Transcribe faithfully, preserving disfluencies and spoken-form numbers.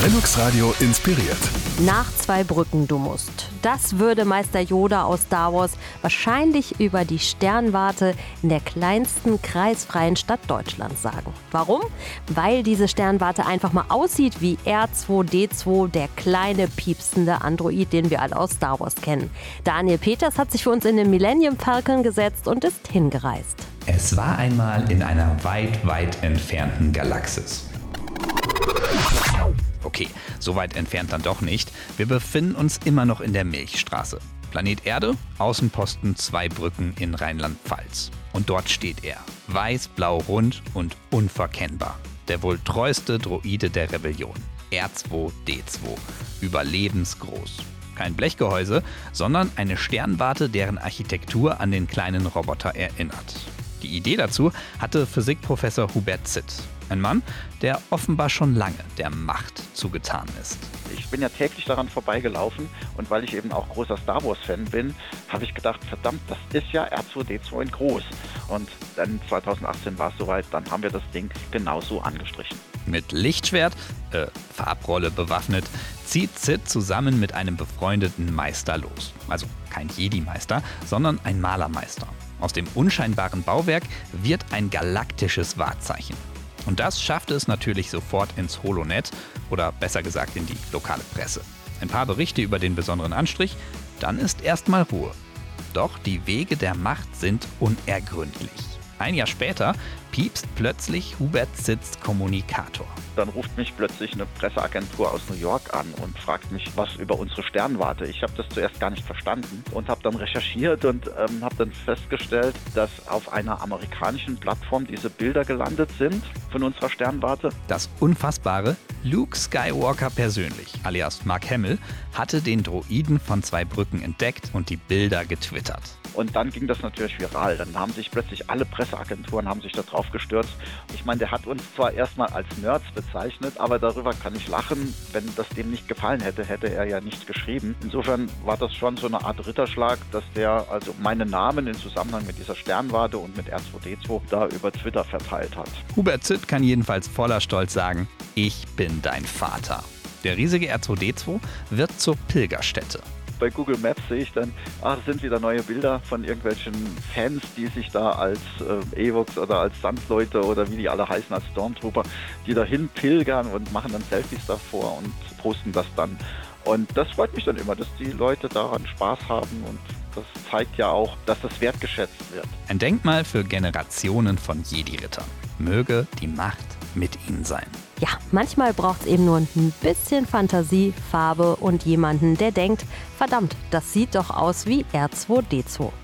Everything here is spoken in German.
Felux Radio inspiriert. Nach zwei Brücken du musst. Das würde Meister Yoda aus Star Wars wahrscheinlich über die Sternwarte in der kleinsten kreisfreien Stadt Deutschlands sagen. Warum? Weil diese Sternwarte einfach mal aussieht wie R zwei D zwei, der kleine piepsende Android, den wir alle aus Star Wars kennen. Daniel Peters hat sich für uns in den Millennium Falcon gesetzt und ist hingereist. Es war einmal in einer weit, weit entfernten Galaxis. Okay, so weit entfernt dann doch nicht. Wir befinden uns immer noch in der Milchstraße. Planet Erde, Außenposten zwei Brücken in Rheinland-Pfalz. Und dort steht er, weiß-blau rund und unverkennbar. Der wohl treueste Droide der Rebellion, R zwei D zwei, überlebensgroß. Kein Blechgehäuse, sondern eine Sternwarte, deren Architektur an den kleinen Roboter erinnert. Die Idee dazu hatte Physikprofessor Hubert Zitt. Ein Mann, der offenbar schon lange der Macht zugetan ist. Ich bin ja täglich daran vorbeigelaufen und weil ich eben auch großer Star Wars-Fan bin, habe ich gedacht, verdammt, das ist ja R zwei D zwei in groß. Und dann zweitausendachtzehn war es soweit, dann haben wir das Ding genauso angestrichen. Mit Lichtschwert, äh, Farbrolle bewaffnet, zieht Zitt zusammen mit einem befreundeten Meister los. Also kein Jedi-Meister, sondern ein Malermeister. Aus dem unscheinbaren Bauwerk wird ein galaktisches Wahrzeichen. Und das schaffte es natürlich sofort ins Holonet oder besser gesagt in die lokale Presse. Ein paar Berichte über den besonderen Anstrich, dann ist erstmal Ruhe. Doch die Wege der Macht sind unergründlich. Ein Jahr später piepst plötzlich Hubert Zitts Kommunikator. Dann ruft mich plötzlich eine Presseagentur aus New York an und fragt mich was über unsere Sternwarte. Ich habe das zuerst gar nicht verstanden und habe dann recherchiert und ähm, habe dann festgestellt, dass auf einer amerikanischen Plattform diese Bilder gelandet sind von unserer Sternwarte. Das Unfassbare, Luke Skywalker persönlich, alias Mark Hamill, hatte den Droiden von zwei Brücken entdeckt und die Bilder getwittert. Und dann ging das natürlich viral. Dann haben sich plötzlich alle Presseagenturen haben sich da drauf gestürzt. Ich meine, der hat uns zwar erstmal als Nerds bezeichnet, aber darüber kann ich lachen. Wenn das dem nicht gefallen hätte, hätte er ja nicht geschrieben. Insofern war das schon so eine Art Ritterschlag, dass der also meinen Namen in Zusammenhang mit dieser Sternwarte und mit R zwei D zwei da über Twitter verteilt hat. Hubert Zitt kann jedenfalls voller Stolz sagen, ich bin dein Vater. Der riesige R zwei D zwei wird zur Pilgerstätte. Bei Google Maps sehe ich dann, ach, es sind wieder neue Bilder von irgendwelchen Fans, die sich da als äh, Ewoks oder als Sandleute oder wie die alle heißen, als Stormtrooper, die dahin pilgern und machen dann Selfies davor und posten das dann. Und das freut mich dann immer, dass die Leute daran Spaß haben und das zeigt ja auch, dass das wertgeschätzt wird. Ein Denkmal für Generationen von Jedi-Rittern. Möge die Macht mit ihnen sein. Ja, manchmal braucht es eben nur ein bisschen Fantasie, Farbe und jemanden, der denkt, verdammt, das sieht doch aus wie R zwei D zwei.